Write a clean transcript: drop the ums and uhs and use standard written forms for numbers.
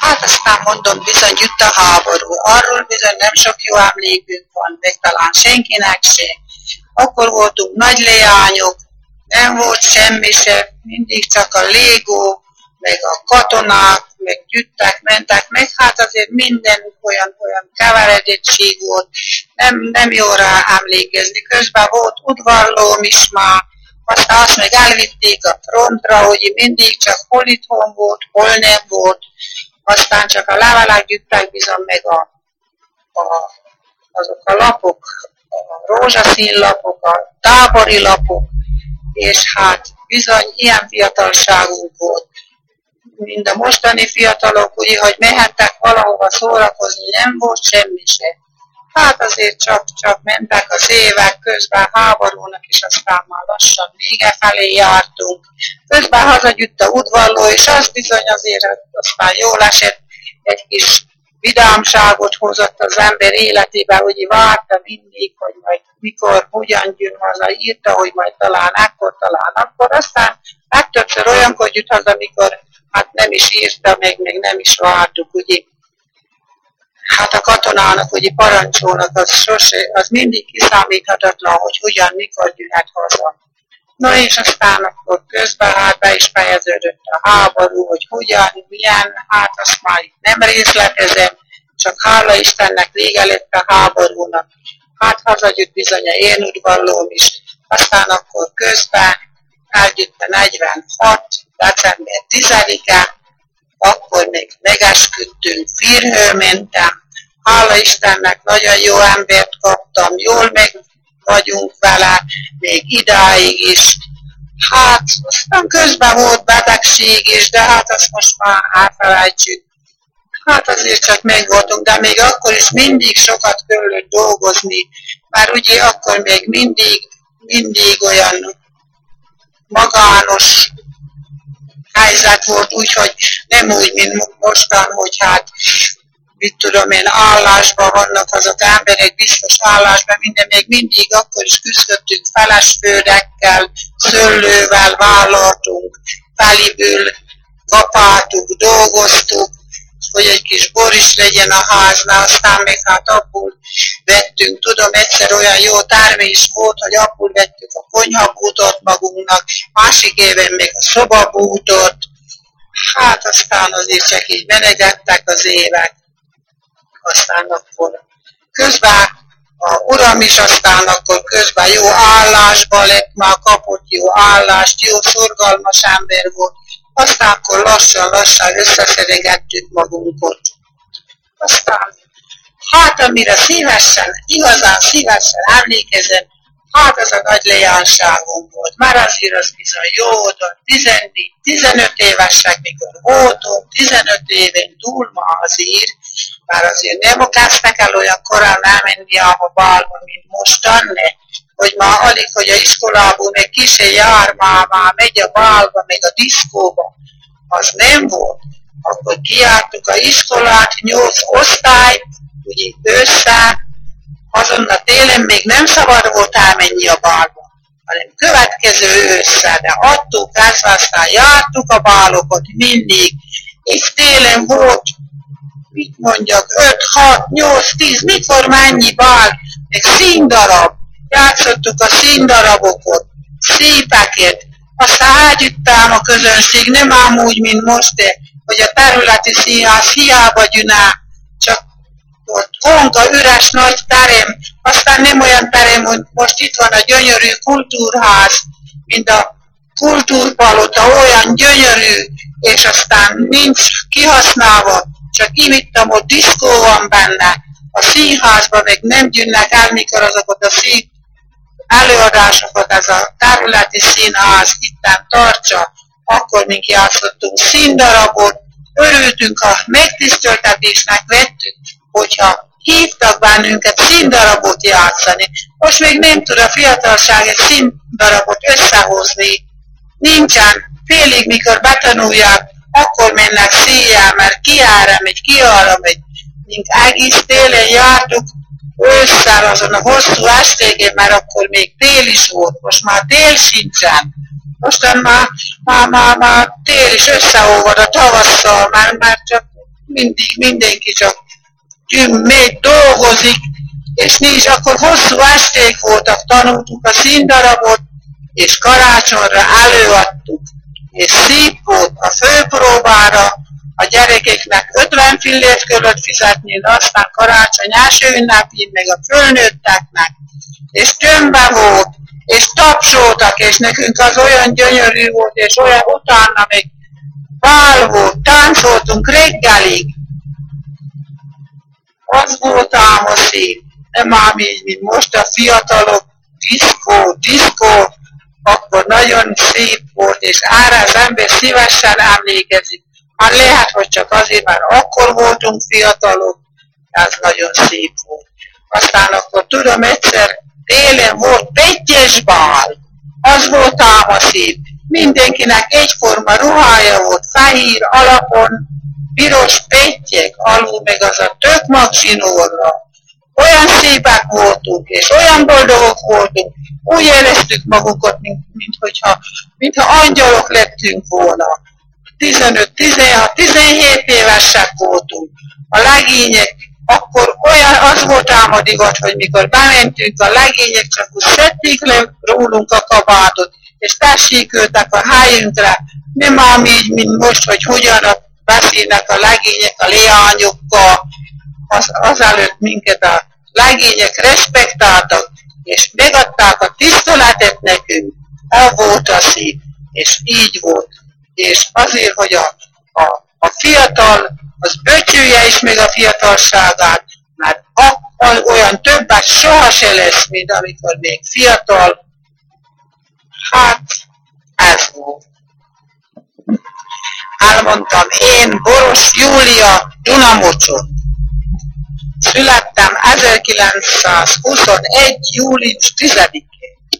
Hát aztán mondom, bizony jött a háború. Arról bizony nem sok jó emlékünk van, meg talán senkinek sem. Akkor voltunk nagy leányok, nem volt semmi sem, mindig csak a légó, meg a katonák, meg gyűjtek, mentek, meg hát azért minden olyan keveredettség volt, nem jó rá emlékezni. Közben volt udvarlóm is már, aztán azt meg elvitték a frontra, hogy mindig csak hol itthon volt, hol nem volt, aztán csak a levelek gyűjtek bizony meg azok a lapok, a rózsaszín lapok, a tábori lapok, és hát bizony ilyen fiatalságunk volt. Mind a mostani fiatalok, ugye, hogy mehettek valahova szórakozni, nem volt semmi se. Hát azért csak mentek az évek, közben háborúnak, és aztán már lassan vége felé jártunk. Közben hazagyűjt a udvarló, és az bizony azért aztán jól esett, egy kis vidámságot hozott az ember életébe, hogy várta mindig, hogy majd mikor, hogyan jön haza, írta, hogy majd talán akkor, aztán legtöbbször olyankor jut haza, amikor hát nem is írta, meg nem is vártuk, ugye. Hát a katonának, ugye parancsolnak, az mindig kiszámíthatatlan, hogy hogyan, mikor jöhet haza. No és aztán akkor közben hát be is fejeződött a háború, hogy hogyan, milyen, hát azt már nem részletezem, csak hála Istennek vége lett a háborúnak. Hát hazagyűjt bizony a én udvarlóm is, aztán akkor közben elgyűjt a 46, december 10-e, akkor még megesküdtünk, Firhő mentem, hála Istennek nagyon jó embert kaptam, jól meg vagyunk vele, még idáig is. Hát aztán közben volt betegség is, de hát azt most már elfelejtsük. Hát azért csak megvoltunk, de még akkor is mindig sokat kellett dolgozni, mert ugye akkor még mindig olyan magános helyzet volt, úgyhogy nem úgy, mint mostan, hogy hát mit tudom én, állásban vannak azok emberek, biztos állásban, minden, még mindig akkor is küzdöttünk felesföldekkel, szőlővel vállaltunk, feliből kapáltuk, dolgoztuk, hogy egy kis bor is legyen a háznál, aztán még hát abból vettünk, tudom, egyszer olyan jó termés volt, hogy abból vettük a konyhabútot magunknak, másik éven még a szobabútot, hát aztán azért csak így menegettek az évek, aztán akkor közben a uram is aztán akkor közben jó állásba lett, már kapott jó állást, jó szorgalmas ember volt, aztán akkor lassan összeszedegettük magunkat. Aztán, hát amire igazán szívesen emlékezem, hát az a nagy leányságom volt. Már azért az bizony jó volt, 14-15 évesek, mikor voltunk, 15 éven túl ma azért, már azért nem kezdtek el olyan korán elmenni a bálba, mint mostanne, hogy már alig, hogy a iskolából még ki se jár, már megy a bálba, meg a diszkóba, az nem volt. Akkor kijártuk a iskolát, 8 osztály, ugye össze, azon a télen még nem szabad volt elmenni a bálba, hanem következő ősszel, de attól kezdve aztán jártuk a bálokat mindig, és télen volt, mit mondjak, 5, 6, 8, 10, mikor mennyi bál, meg színdarab, játszottuk a színdarabokat, szépeket, aztán elgyűjtám a közönség, nem ám úgy, mint most, hogy a területi színház hiába gyűnál, csak ott konga, üres nagy terem, aztán nem olyan terem, hogy most itt van a gyönyörű kultúrház, mint a kultúrpalota, olyan gyönyörű, és aztán nincs kihasználva, csak imittam, hogy diszkó van benne, a színházban meg nem gyűnnek el, mikor azokat a előadásokat ez a területi színház itten tartsa, akkor mink játszottunk színdarabot, örültünk a megtiszteltetésnek, vettük, hogyha hívtak bennünket színdarabot játszani. Most még nem tud a fiatalság egy színdarabot összehozni. Nincsen, félig mikor betanulják, akkor mennek széjjel, mert ki arra megy, mink egész télen jártuk, ősszel azon a hosszú estégen, mert akkor még tél is volt, most már tél sincsen. Mostan már tél is összeolvad a tavasszal, mert csak mindig mindenki csak megy, dolgozik, és nincs, akkor hosszú esték voltak, tanultuk a színdarabot, és karácsonyra előadtuk, és szép volt a főpróbára, a gyerekeknek 50 fillért kellett fizetni, de aztán karácsony első ünnepén meg a fölnőtteknek, és tömbe volt, és tapsoltak, és nekünk az olyan gyönyörű volt, és olyan utána még bál volt, táncoltunk reggelig. Az volt ám a szép, nem ám így, mint most a fiatalok, diszkó, akkor nagyon szép volt, és ára az ember szívesen emlékezik. Hát lehet, hogy csak azért, mert akkor voltunk fiatalok, ez nagyon szép volt. Aztán akkor tudom, egyszer télen volt pettyes bál, az volt ám a szép. Mindenkinek egyforma ruhája volt, fehér alapon, piros pettyek, alul meg az a tök magzsinórra. Olyan szépek voltunk, és olyan boldogok voltunk, úgy éreztük magunkat, mintha angyalok lettünk volna. 15, 16, 17 évesek voltunk. A legények, akkor olyan, az volt ám a divat, hogy mikor bementünk, a legények csak úgy szedték le rólunk a kabátot, és tesséköltek a helyünkre. Nem ám így, mint most, hogy hogyan beszélnek a legények a leányokkal, azelőtt minket a legények respektáltak, és megadták a tiszteletet nekünk. Ez volt a szép, és így volt. És azért, hogy a fiatal, az becsülje is meg a fiatalságát, mert akkor olyan többet soha se lesz, mint amikor még fiatal. Hát, ez volt. Elmondtam, én Boros Júlia Dunamocson. Születtem 1921. július 10-én.